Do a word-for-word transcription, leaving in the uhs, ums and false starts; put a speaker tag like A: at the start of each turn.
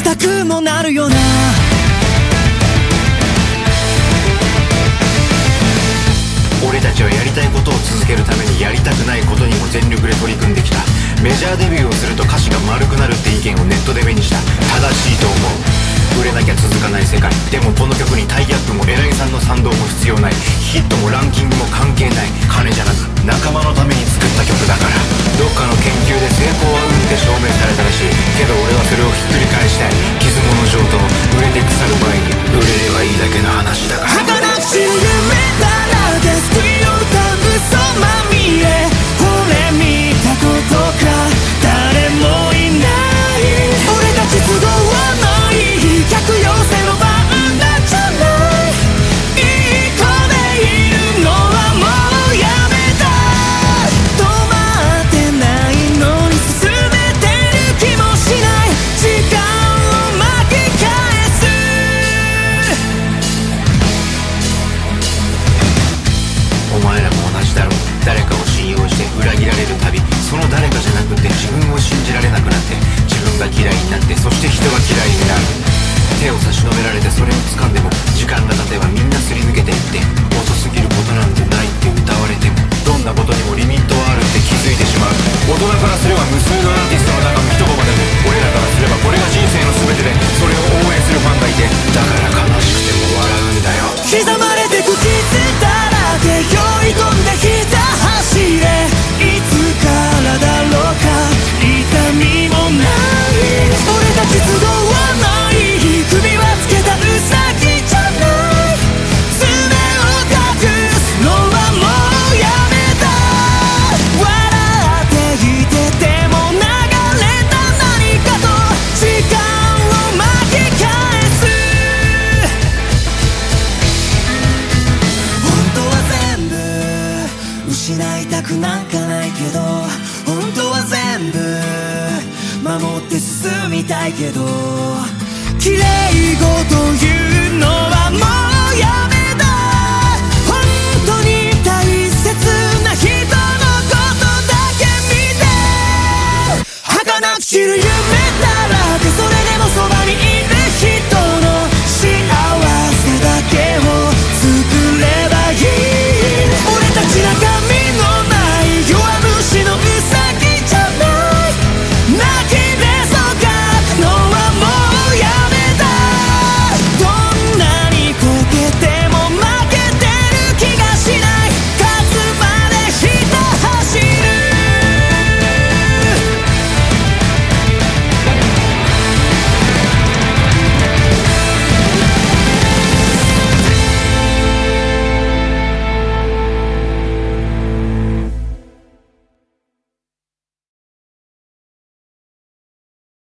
A: たくもなるよな。
B: 俺たちはやりたいことを続けるためにやりたくないことにも全力で取り組んできた。メジャーデビューをすると歌詞が丸くなるって意見をネットで目にした。正しいと思う。売れなきゃ続かない世界。でもこの曲にタイアップも偉いさんの賛同も必要ない。ヒットもランキングも関係ない。金じゃなく仲間のために作った曲だから。どっかの研究で成功は運って証明されたらしいけど、俺はそれをひっくり返したい。傷物上等、売れて腐る前に売れればいいだけの話だから。
A: 儚くし夢だらけ救いを歌う嘘まみれ。俺見たことか誰もいない。俺たち都合ない客寄せのバンダじゃない。いい子でいるのはもうやめた。止まってないのに進めてる気もしない。時間を巻き返す。
B: お前らも同じだろう。誰かを信用して裏切られるたび、その誰かじゃなくて自分を信じられなくなって、自分が嫌いになって、そして人が嫌いになる。手を差し伸べられてそれを掴んでも、時間が経てばみんなすり抜けていって、遅すぎることなんてないって歌われても、どんなことにもリミットはあるって気づいてしまう。大人からすれば無数のアーティストの中の一コマでも、俺らからすればこれが人生の全てで、それを応援するファンがいて、だから悲しくても笑うんだよ。
A: 刻まれてく傷だらけ酔い込んできた走れ。いつからだろうか痛みもない。俺たち都合はない。首はつけたウサギじゃない。爪を隠すのはもうやめた。笑っていてても流れた何かと時間を巻き返す。本当は全部失いたくなんかないけど、本当は全部守って進みたいけど、綺麗事言う